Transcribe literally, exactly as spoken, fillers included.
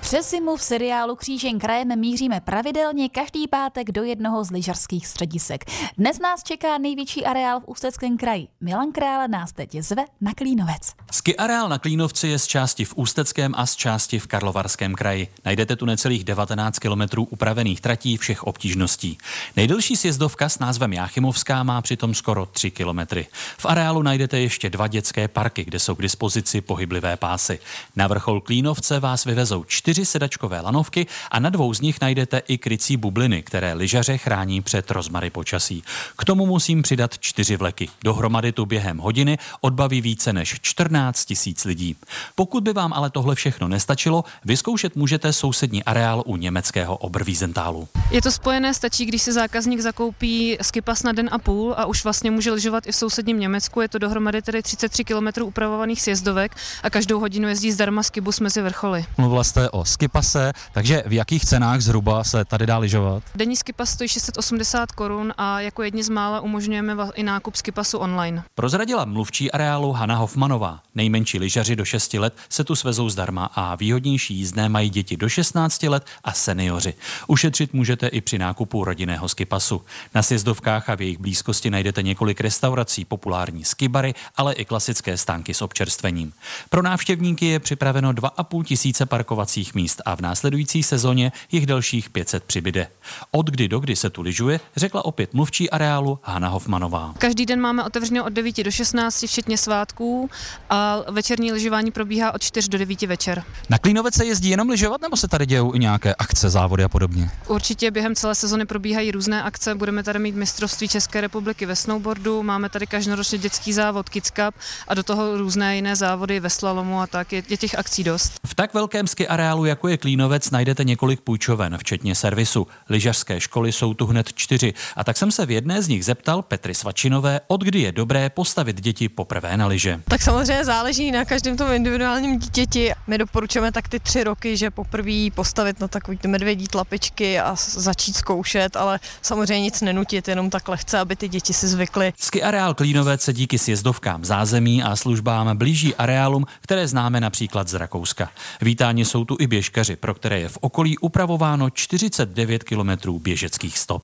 Přes zimu v seriálu Křížem krajem míříme pravidelně každý pátek do jednoho z lyžařských středisek. Dnes nás čeká největší areál v Ústeckém kraji. Milan Král nás teď zve na Klínovec. Ski areál na Klínovci je z části v Ústeckém a z části v Karlovarském kraji. Najdete tu necelých devatenáct kilometrů upravených tratí všech obtížností. Nejdelší sjezdovka s názvem Jáchymovská má přitom skoro tři kilometry. V areálu najdete ještě dva dětské parky, kde jsou k dispozici pohyblivé pásy. Na vrchol Klínovce vás vyvezou čtyři sedačkové lanovky a na dvou z nich najdete i krycí bubliny, které lyžaře chrání před rozmary počasí. K tomu musím přidat čtyři vleky. Dohromady tu během hodiny odbaví více než čtrnáct tisíc lidí. Pokud by vám ale tohle všechno nestačilo, vyzkoušet můžete sousední areál u německého Oberwiesentálu. Je to spojené, stačí, když si zákazník zakoupí skipas na den a půl a už vlastně může lyžovat i v sousedním Německu. Je to dohromady tedy třicet tři kilometrů upravovaných sjezdovek a každou hodinu jezdí zdarma skibus mezi vrcholy. Mluvila jste o skipase, takže v jakých cenách zhruba se tady dá lyžovat? Denní skipas stojí šest set osmdesát korun a jako jedni z mála umožňujeme i nákup skipasu online. Prozradila mluvčí areálu Hana Hofmanová. Nejmenší lyžaři do šesti let se tu svezou zdarma a výhodnější jízdné mají děti do šestnácti let a seniori. Ušetřit můžete i při nákupu rodinného skipasu. Na sjezdovkách a v jejich blízkosti najdete několik restaurací, populární skibary, ale i klasické stánky s občerstvením. Pro návštěvníky je připraveno dva a půl tisíce parkovacích míst a v následující sezóně jich dalších pět set přibyde. Od kdy do kdy se tu lyžuje, řekla opět mluvčí areálu Hana Hofmanová. Každý den máme otevřeno od devíti do šestnácti, včetně svátků, a večerní lyžování probíhá od čtyř do devíti večer. Na Klínovec se jezdí jenom lyžovat, nebo se tady dějou i nějaké akce, závody a podobně? Určitě během celé sezony probíhají různé akce. Budeme tady mít mistrovství České republiky ve snowboardu, máme tady každoročně dětský závod Kids Cup a do toho různé jiné závody ve slalomu a tak. Je, je těch akcí dost. V tak velkém ski areálu, jako je Klínovec, najdete několik půjčoven, včetně servisu. Lyžařské školy jsou tu hned čtyři. A tak jsem se v jedné z nich zeptal Petry Svačinové, od kdy je dobré postavit děti poprvé na lyže. Tak samozřejmě záleží na každém tom individuálním dítěti. My doporučujeme tak ty tři roky, že poprvé postavit na takový ty medvědí tlapičky a začít zkoušet, ale samozřejmě nic nenutit, jenom tak lehce, aby ty děti si zvykly. Ski areál Klínovec se díky sjezdovkám, zázemí a službám blíží areálům, které známe například z Rakouska. Vítáni jsou tu i běžkaři, pro které je v okolí upravováno čtyřicet devět kilometrů běžeckých stop.